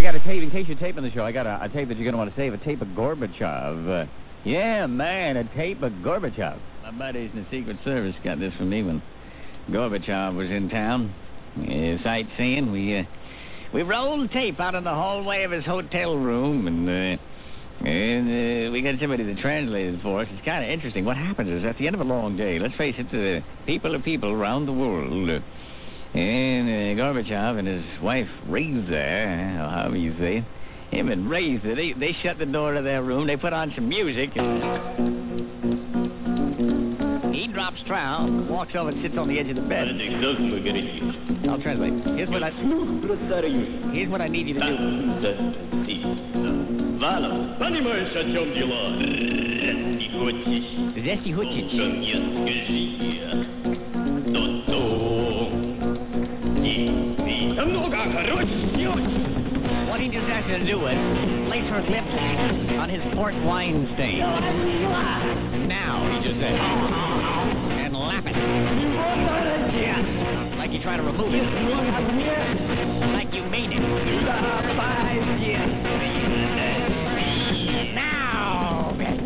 I got a tape, in case you're taping the show, I got a tape that you're going to want to save, a tape of Gorbachev. Yeah, man, a tape of Gorbachev. My buddies in the Secret Service got this from me when Gorbachev was in town. Sightseeing. We rolled tape out in the hallway of his hotel room, and we got somebody that translated it for us. It's kind of interesting. What happens is, at the end of a long day, let's face it, people are people around the world. And Gorbachev and his wife, Reza, or however you say it, him and Reza, they shut the door to their room, they put on some music, he drops trowel, walks over and sits on the edge of the bed. I'll translate. Here's what I need you to do. Понимаешь, о чем дела? Здрасте, хочешь? What he just asked you to do was place her lips on his port wine stain. Now, he just said. And lap it. Like you try to remove it. Like you mean it. Now, bitch.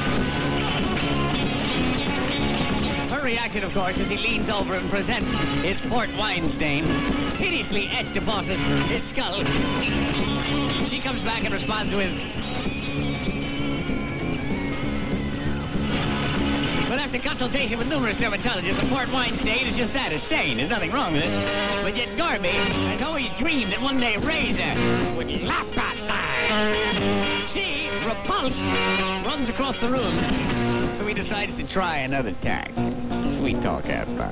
Her reaction, of course, is he leans over and presents his port wine stain, hideously etched upon his skull. She comes back and responds with, but after consultation with numerous dermatologists, the port wine stain is just that, a stain. There's nothing wrong with it. But yet Garby has always dreamed that one day Reza would lap that thing. She, repulsed, runs across the room. So he decides to try another tack. Sweet talk at 5.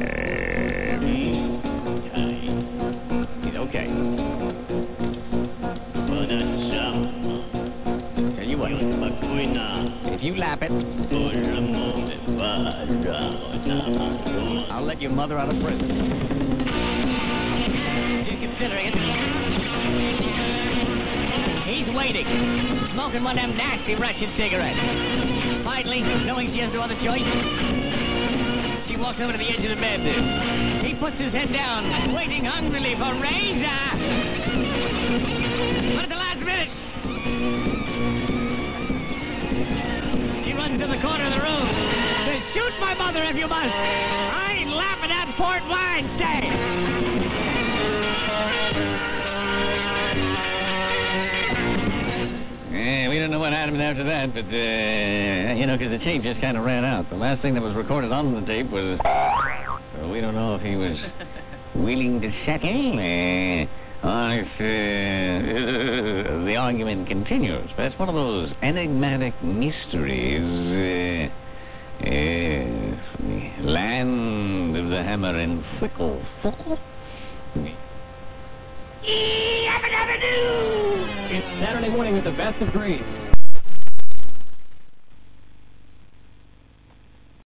He's okay. Tell you what, if you lap it, I'll let your mother out of prison. She's considering it. He's waiting, smoking one of them nasty Russian cigarettes. Finally, knowing she has no other choice, she walks over to the edge of the bed. He puts his head down, waiting hungrily for Reza. But at the last minute, she runs to the corner of the room. Says, shoot my mother if you must. I ain't laughing at port wine stain. We don't know what happened after that, but, because the tape just kind of ran out. The last thing that was recorded on the tape was... So we don't know if he was willing to settle, or if the argument continues. But it's one of those enigmatic mysteries. The land of the hammer and sickle. It's Saturday morning with the best of Grease.